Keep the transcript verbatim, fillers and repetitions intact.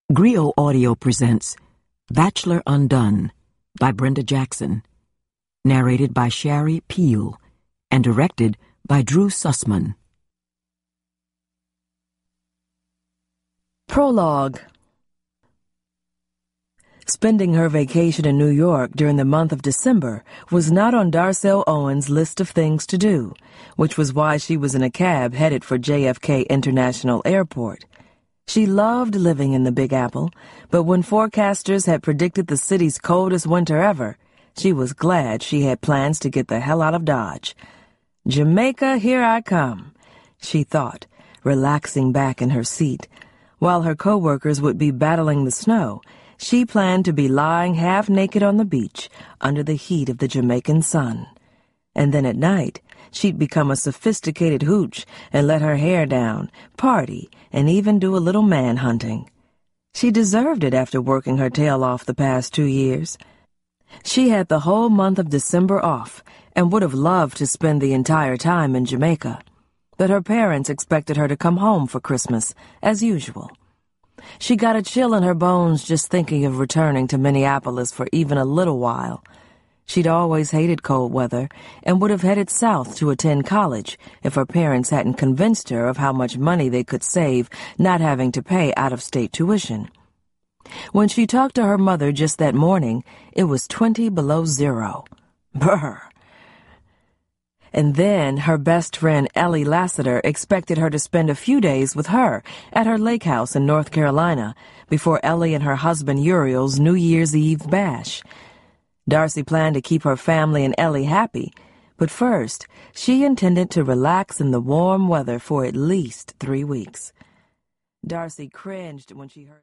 Griot Audio presents Bachelor Undone by Brenda Jackson, narrated by Shari Peel, and directed by Drew Sussman. Prologue. Spending her vacation in New York during the month of December was not on Darcel Owen's list of things to do, which was why she was in a cab headed for J F K International Airport. She loved living in the Big Apple, but when forecasters had predicted the city's coldest winter ever, she was glad she had plans to get the hell out of Dodge. Jamaica, here I come, she thought, relaxing back in her seat. While her co-workers would be battling the snow, she planned to be lying half-naked on the beach under the heat of the Jamaican sun. And then at night, she'd become a sophisticated hooch and let her hair down, party, and even do a little man-hunting. She deserved it after working her tail off the past two years. She had the whole month of December off and would have loved to spend the entire time in Jamaica. But her parents expected her to come home for Christmas, as usual. She got a chill in her bones just thinking of returning to Minneapolis for even a little while. She'd always hated cold weather and would have headed south to attend college if her parents hadn't convinced her of how much money they could save not having to pay out-of-state tuition. When she talked to her mother just that morning, it was twenty below zero. Brr! And then her best friend Ellie Lassiter expected her to spend a few days with her at her lake house in North Carolina before Ellie and her husband Uriel's New Year's Eve bash. Darcy planned to keep her family and Ellie happy, but first, she intended to relax in the warm weather for at least three weeks. Darcy cringed when she heard